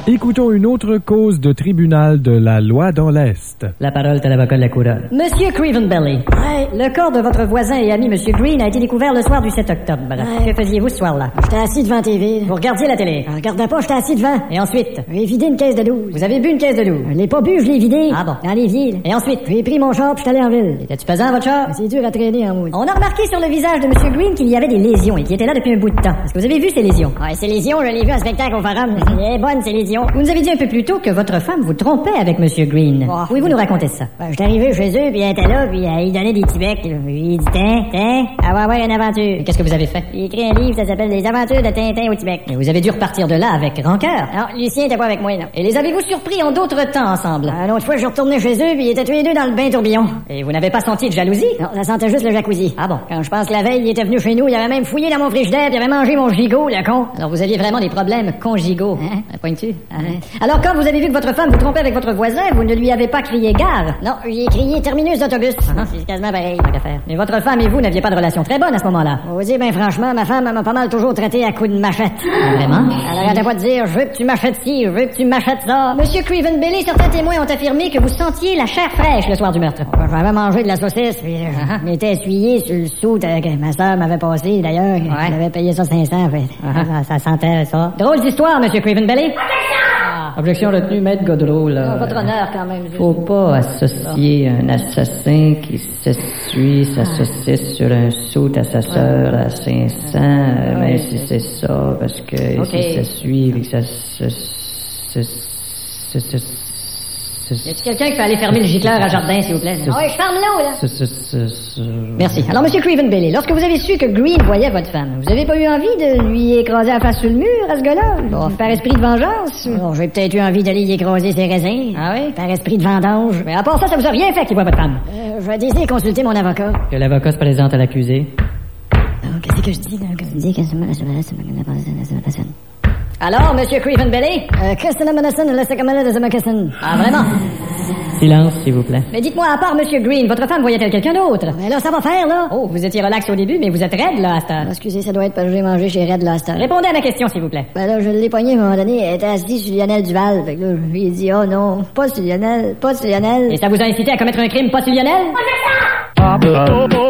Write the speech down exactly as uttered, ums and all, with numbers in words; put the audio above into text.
Écoutons une autre cause de tribunal de la loi dans l'Est. La parole est à l'avocat de la couronne. Monsieur Crevenbelly. Ouais. Le corps de votre voisin et ami, Monsieur Green, a été découvert le soir du sept octobre. Ouais. Que faisiez-vous ce soir-là? J'étais assis devant la T V. Vous regardiez la télé? Je regardais pas, j'étais assis devant. Et ensuite? J'ai vidé une caisse de douze. Vous avez bu une caisse de douze? Je l'ai pas bu, je l'ai vidé. Ah bon? Dans l'évier, là. Et ensuite? J'ai pris mon char pis j'étais allé en ville. Était-tu pesant, votre char? C'est dur à traîner en mode. On a remarqué sur le visage de Monsieur Green qu'il y avait des lésions et qu'il était là depuis un bout de temps. Est-ce que vous avez vu ces lésions? Ouais, ces lésions, je l'ai vu en spectacle au Forum. Elle est bonne, ces lésions. Vous nous avez dit un peu plus tôt que votre femme vous trompait avec Monsieur Green. Oh. Pouvez-vous nous raconter ça? Ben, j'étais arrivé chez eux, puis elle était là, puis elle, il donnait des petits becs. Il dit, tiens, tiens, elle va avoir une aventure. Et qu'est-ce que vous avez fait? Il écrit un livre, ça s'appelle Les aventures de Tintin au Tibet. Et vous avez dû repartir de là avec rancœur. Non, Lucien était pas avec moi, non. Et les avez-vous surpris en d'autres temps ensemble? Un autre fois, je suis retourné chez eux, puis ils étaient tous les deux dans le bain tourbillon. Et vous n'avez pas senti de jalousie? Non, ça sentait juste le jacuzzi. Ah bon? Quand je pense que la veille, il était venu chez nous, il avait même fouillé dans mon frigidaire, puis il avait mangé mon gigot, le con. Alors vous aviez vraiment des problèmes conjugaux. Hein? Pointu. Hein? Alors quand vous avez vu que votre femme vous trompait avec votre voisin, vous ne lui avez pas crié gare? Non, j'ai crié terminus d'autobus. Ah. C'est quasiment pareil. Tant qu'à faire. Mais votre femme et vous n'aviez pas de relation très bonne à ce moment-là. On va dire, ben franchement, ma femme, elle m'a pas mal toujours traité à coups de machette. Vraiment? Elle arrêtait pas de dire, je veux que tu m'achètes ci, je veux que tu m'achètes ça. Monsieur Crevenbelly, certains témoins ont affirmé que vous sentiez la chair fraîche le soir du meurtre. J'avais mangé de la saucisse, puis Uh-huh. je m'étais essuyé sur le sou que ma sœur m'avait passé, d'ailleurs. Ouais. J'avais payé ça cinq cents, en fait. Uh-huh. ça, ça sentait ça. Drôle d'histoire, Monsieur Crevenbelly. Objection retenue, maître Godreau, là. Oh, votre honneur, quand même. Faut pas associer un assassin qui s'essuie sa saucisse sur un soute à sa sœur à cinq cents, euh, même si c'est ça, parce que Ok. si ça suit, et que ça se... se... se... se... se... Y a-t-il quelqu'un qui peut aller fermer le gicleur à jardin, s'il vous plaît? Ah oui, je ferme l'eau, là. se... se... se... se... Merci. Alors, Monsieur Crevenbelly, lorsque vous avez su que Green voyait votre femme, vous avez pas eu envie de lui écraser la face sur le mur à ce gars-là? Bon, par esprit de vengeance? Bon, j'ai peut-être eu envie d'aller y écraser ses raisins. Ah oui? Par esprit de vendange. Mais à part ça, ça vous a rien fait qu'il voit votre femme? Euh, je vais décider consulter mon avocat. Que l'avocat se présente à l'accusé. Oh, qu'est-ce que je dis, là? Qu'est-ce que je dis? Qu'est-ce que je dis? Alors, Monsieur Crevenbelly? Euh, qu'est-ce que je Ah, vraiment? Silence, s'il vous plaît. Mais dites-moi, à part Monsieur Green, votre femme voyait-elle quelqu'un d'autre? Mais là, ça va faire, là. Oh, vous étiez relax au début, mais vous êtes raide, là, à cette heure. Ah, excusez, ça doit être parce que j'ai mangé chez Red, là, à cette heure. Répondez à ma question, s'il vous plaît. Ben là, je l'ai pogné à un moment donné, elle était assise sur Lionel Duval. Fait que là, je lui ai dit, oh non, pas sur Lionel, pas sur Lionel. Et ça vous a incité à commettre un crime pas sur Lionel?